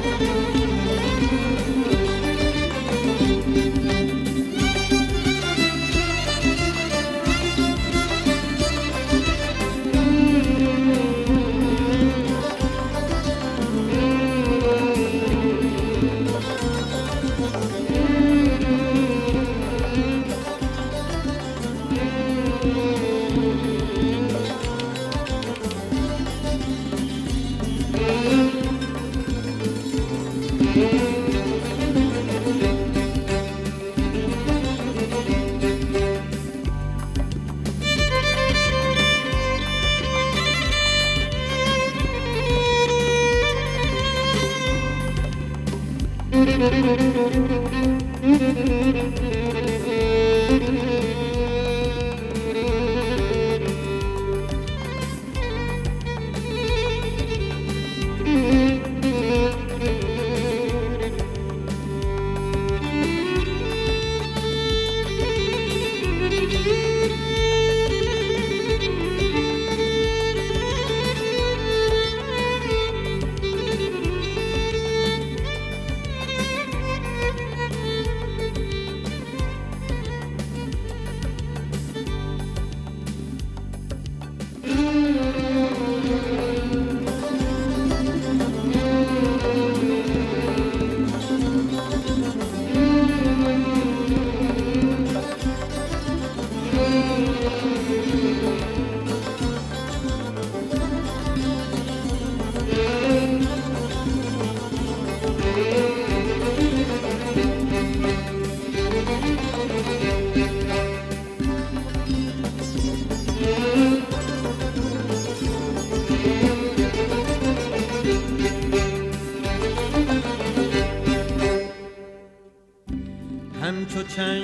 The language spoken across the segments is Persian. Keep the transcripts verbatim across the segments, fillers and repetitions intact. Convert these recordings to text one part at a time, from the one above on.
همچو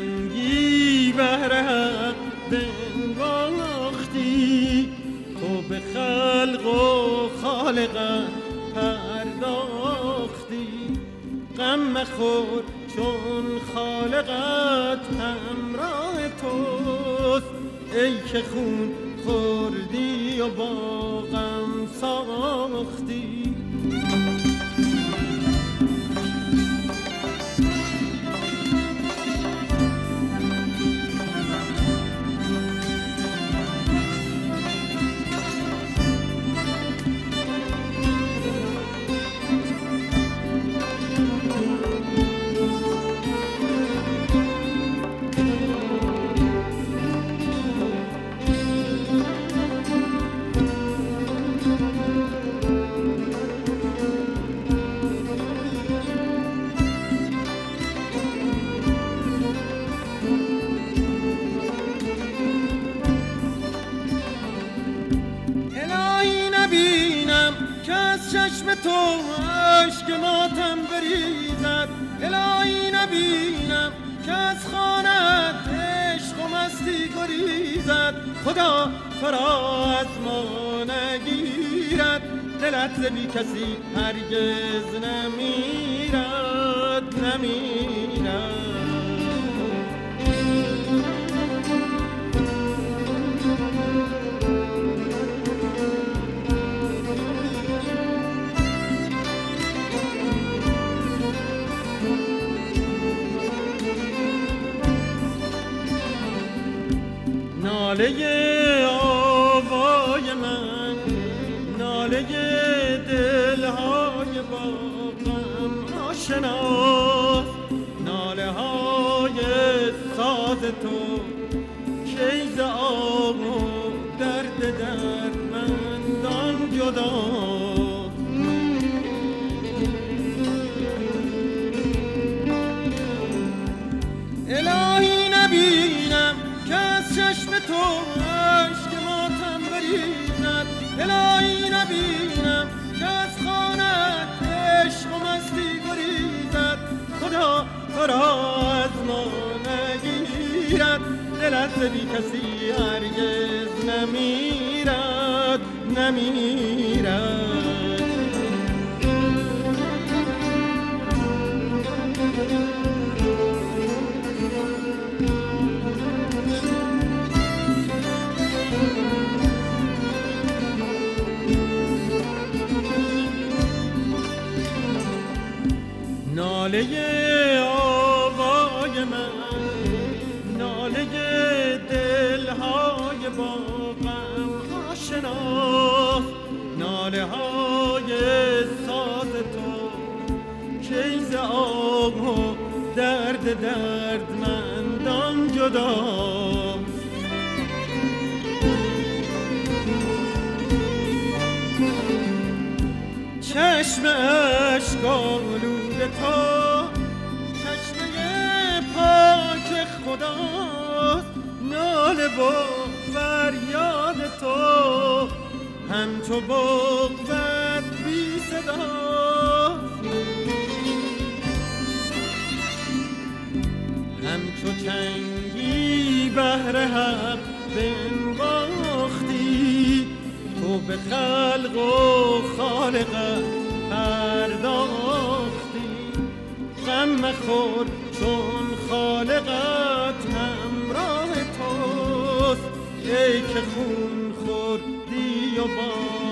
چنگی بهر حق بنواختی، تو به خلق و خالقت پرداختی. غم مخور چون خالقت همراه توست، ای که خون خوردی و با غم ساختی. چشم تو عشق ماتم بریزد، الهی نبینم که از خانت عشق و مستی گریزد. خدا تو را از ما نگیرد، دلت ز بی کسی هرگز نمیرد نمیرد. ناله آوای من، ناله دلهای با غم آشناست، ناله های ساز تو کی ز آه و درد دردمندان جداست. الهی نبینم که از چشم تو عشق ماتم بریزد، الهی نبینم که از خانت عشق و مستی گریزد. خدا تو را از ما نگیرد، دلت ز بی کسی هرگز نمیرد نمیرد. ناله آوای من، ناله دلهای با غم آشنا، ناله های ساز تو کیز آه و درد دردمندان جدا. چشم اشکالود تو چشمه پاک خداست، ناله و فریاد تو همچو بغضت بی صداست، همچو چنگی بهر حق بنواختی، تو به خلق و خالقت پرداختی. غم مخور چون خالقت همراه توست، ای که خون خوردی و با